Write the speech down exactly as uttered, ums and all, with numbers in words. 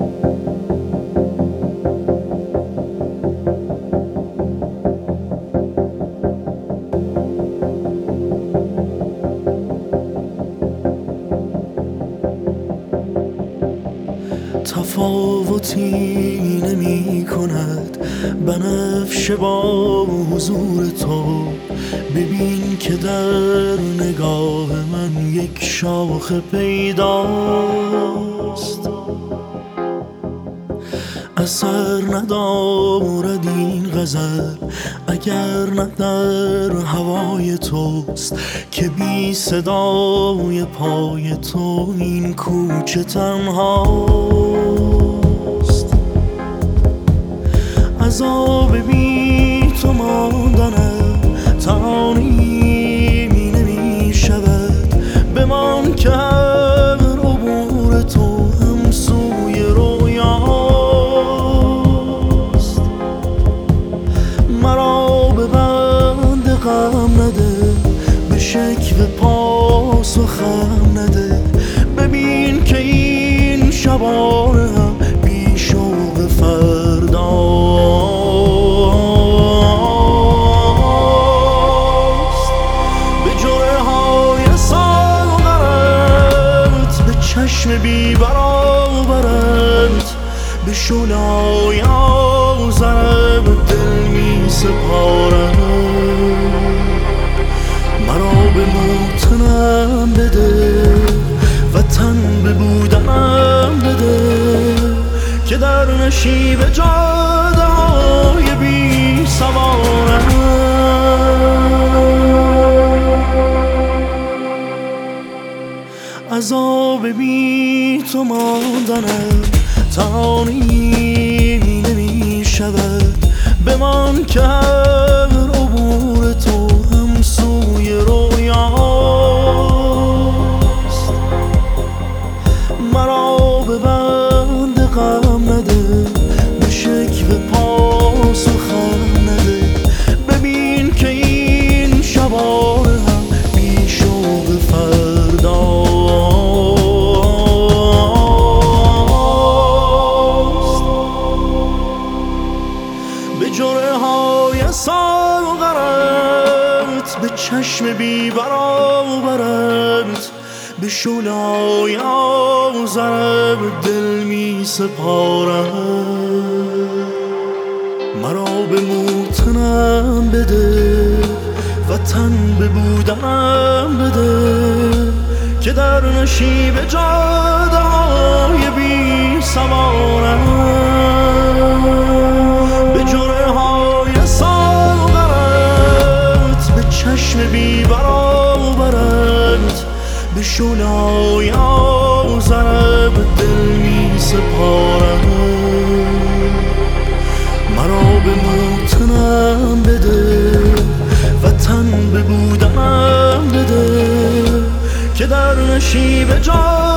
تفاوتی نمی کند بنفشه با حضور تو. ببین که در نگاه من یک شاخه پیداست، اثر ندارد این غزل اگر نه در هوای توست، که بی صدای پای تو این کوچه تنهاست. عذاب بی تو ماندنم تانیمی نمی شود. بمان که هر عبور تو هم سوی رویاست. مرا به بند غم نده، به شکوه پاسخم نده. ببین که این شبانه هم بی شوق فرداست. به جرعه های ساغرت، به چشم بی برابرت، به شعله‌های آذرت دل می سپارم. مرا به موتنم بده و تن به بودنم بده، که در نشیب جاده های بی سوارم. عذاب بی تو ماندنم تانیمی نمی شود. بمان که هر عبور تو هم سوی رویاست. مرا به بند غم نده، به شکوه پاسخم نده. ببین که این شبانه هم بی شوق فرداست. به جرعه های ساغرت، به چشم بی برابرت، به شعله‌های آذرت دل می سپارم. مرا به موتنم بده و تن به بودنم بده، که در نشیب جاده های بی سوارم. به جرعه های ساغرت، به چشم بی برابرت، به شعله‌های آذرت دل می سپارم. مرا به موتنم بده و تن به بودنم بده، که در نشیب جا